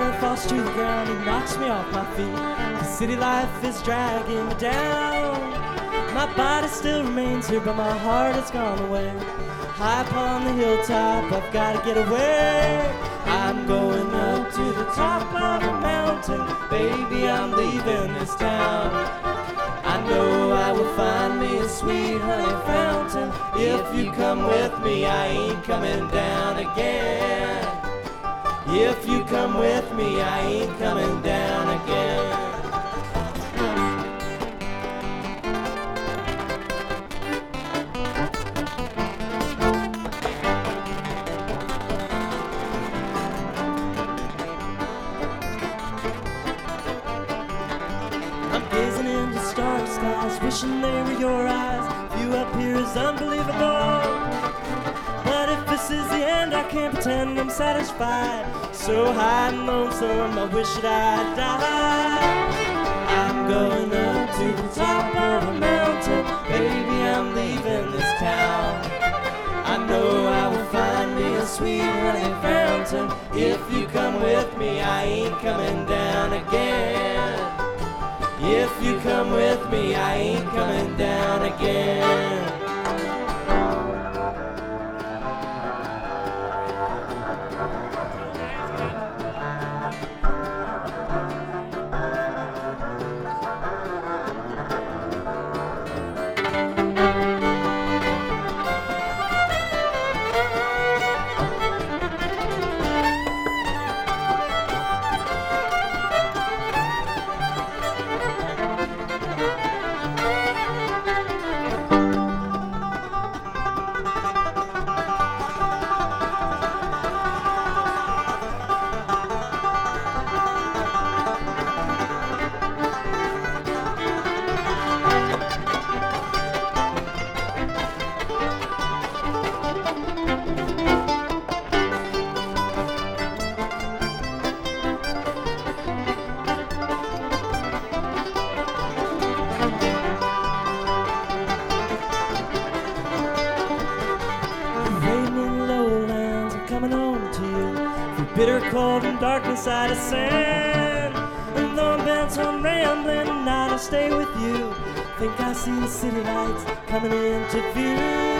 earth falls to the ground, he knocks me off my feet. The city life is dragging me down. My body still remains here, but my heart has gone away. High upon the hilltop, I've got to get away. I'm going up to the top of the mountain. Baby, I'm leaving this town. I know I will find me a sweet honey fountain. If you come with me, I ain't coming down again. If you come with me, I ain't coming down again. Gazing into starry skies, wishing they were your eyes. View up here is unbelievable, but if this is the end, I can't pretend I'm satisfied. So high and lonesome, I wish that I'd die. I'm going up to the top of a mountain. Baby, I'm leaving this town. I know I will find me a sweet honey fountain. If you come with me, I ain't coming down again. If you come with me, I ain't coming down again. Coming home to you through bitter cold and darkness I descend. And though I'm bent on rambling, tonight I'll stay with you. Think I see the city lights coming into view.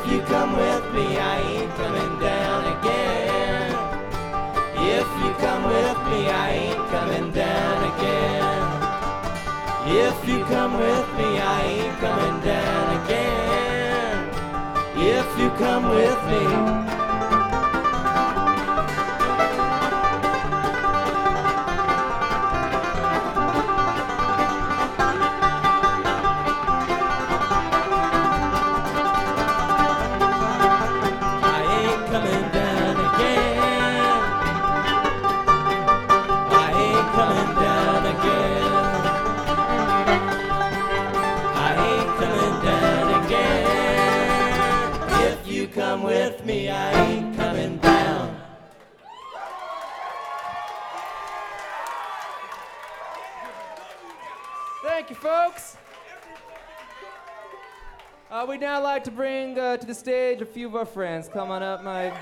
you come with me, I ain't coming down again. If you come with me, I ain't coming down again. If you come with me, I ain't coming down again. If you come with me. Come with me, I ain't coming down. Thank you, folks. We'd now like to bring to the stage a few of our friends. Come on up, Mike.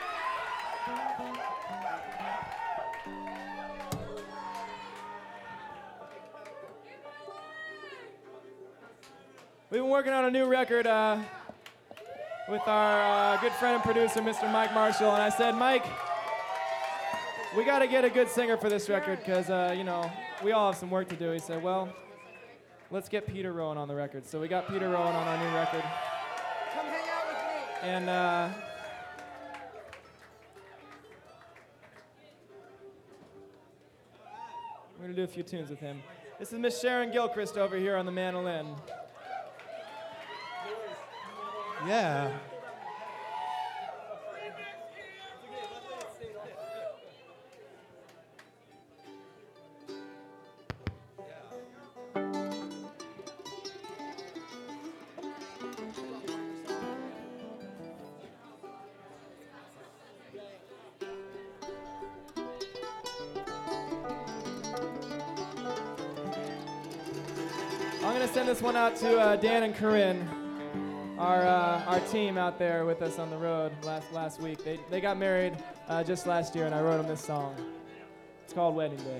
We've been working on a new record with our good friend and producer, Mr. Mike Marshall, and I said, Mike, we got to get a good singer for this record because, you know, we all have some work to do. He said, well, let's get Peter Rowan on the record. So we got Peter Rowan on our new record. Come hang out with me. And we're going to do a few tunes with him. This is Miss Sharon Gilchrist over here on the mandolin. Yeah. I'm going to send this one out to Dan and Corinne. Our team out there with us on the road last week. They got married just last year, and I wrote them this song. It's called Wedding Day.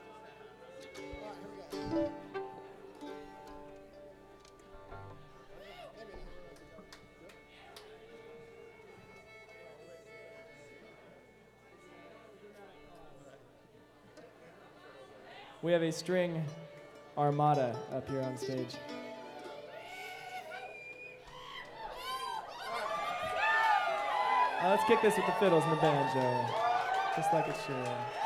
We have a string armada up here on stage. Let's kick this with the fiddles and the banjo, just like it should.